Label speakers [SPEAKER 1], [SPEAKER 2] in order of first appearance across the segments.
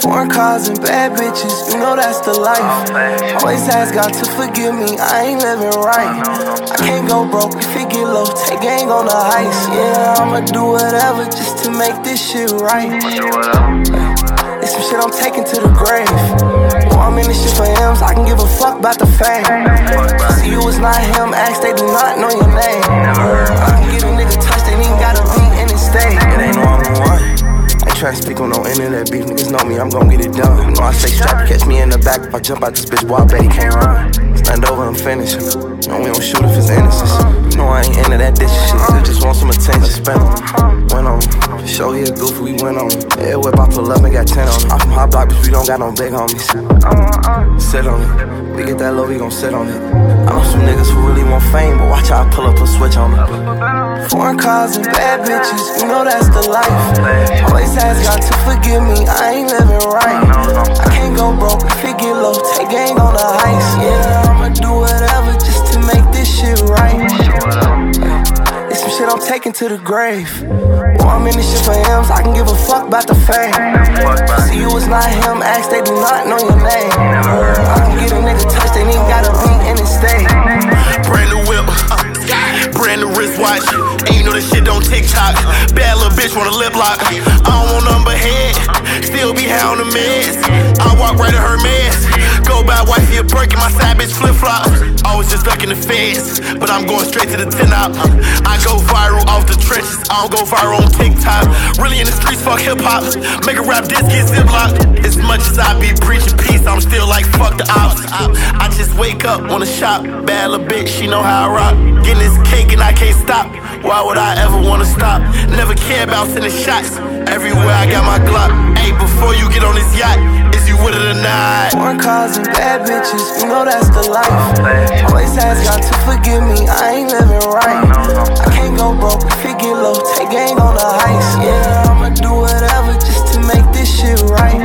[SPEAKER 1] Foreign cars and bad bitches, you know that's the life. Always has got to forgive me, I ain't living right. I can't go broke if it get low, take gang on the ice. Yeah, I'ma do whatever just to make this shit right. It's some shit I'm taking to the grave. Well, I'm in this shit for M's, I can give a fuck about the fame. See you was not him, ask they do not know your name. I can get a nigga touched, they ain't gotta be in the state. It ain't no I'm the one. Try to speak on no internet beef, niggas know me, I'm gon' get it done. You know I stay strapped, catch me in the back if I jump out this bitch, boy, I bet he can't run. Stand over, I'm finished. You know we don't shoot if it's innocence. You know I ain't into that dish shit, they just want some attention. Spend on, went on, for sure he a goofy, we went on. Yeah, whip, I pull up and got 10 on it. I'm from hot block, bitch, we don't got no big homies. Sit on it, we get that low, we gon' sit on it. I know some niggas who really want fame, but watch how I pull up a switch on it. Foreign cars and bad bitches, you know that's the life. Always has got to forgive me, I ain't living right. I can't go broke if it get low, take gang on the ice. Yeah, I'ma do whatever just to make this shit right. It's some shit I'm taking to the grave. Well, I'm in this shit for M's, I can give a fuck about the fame. See you was not him, ask they do not know your name. I can get a nigga touched, they ain't gotta be in the state.
[SPEAKER 2] Brand new whip, brand new wristwatch. And you know this shit don't TikTok. Bad little bitch want a lip lock. I don't want nothing but head, still be high on the meds. I walk right at her meds. Go buy wifey a perk and my side bitch flip flops. Always just stuck in the feds, but I'm going straight to the 10 op. I go viral off the trenches, I don't go viral on TikTok. Really in the streets, fuck hip hop. Make a rap disc, get ziplocked. As much as I be preaching peace, I'm still like fuck the ops. I just wake up, wanna shop. Bad little bitch, she know how I rock. Getting this cake and I can't stop. Why would I ever wanna stop? Never care about sending shots. Everywhere I got my Glock. Hey, before you get on this yacht, is you with it or not?
[SPEAKER 1] Foreign cars and bad bitches, you know that's the life. Always has got to forgive me, I ain't living right. I can't go broke if it get low, take gang on the ice. Yeah, I'ma do whatever just to make this shit right.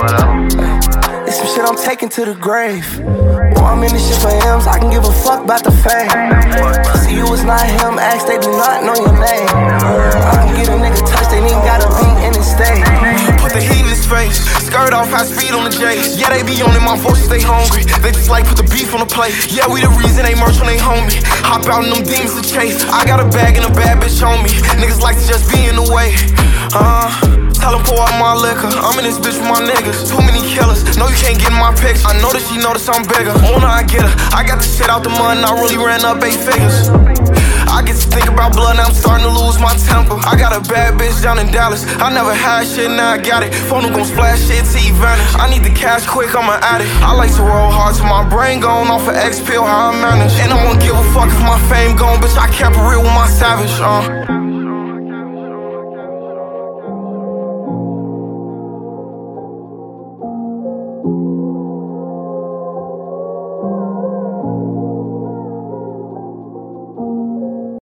[SPEAKER 1] It's some shit I'm taking to the grave. Well, I'm in this shit for M's, I can give a fuck about the fame. See you was not him, ask they do not know your name. I can get a nigga touched, they ain't gotta be in the state.
[SPEAKER 3] Put the heat in his face, skirt off, high speed on the J's. Yeah, they be on it, my voice stay hungry. They just like put the beef on the plate. Yeah, we the reason they merch when they homie. Hop out in them demons to chase. I got a bag and a bad bitch on me. Niggas like to just be in the way. Tell them pour out my liquor. I'm in this bitch with my niggas. Too many killers. No, you can't get in my picture. I know that she notice I'm bigger. Owner, I get her. I got this shit out the mud and I really ran up 8 figures. I get to think about blood, now I'm starting to lose my temper. I got a bad bitch down in Dallas. I never had shit, now I got it. Phone gon' splash shit till he vanish. I need the cash quick, I'm an addict. I like to roll hard till my brain gone off of X pill, how I manage. And I won't give a fuck if my fame gone, bitch, I kept it real with my savage,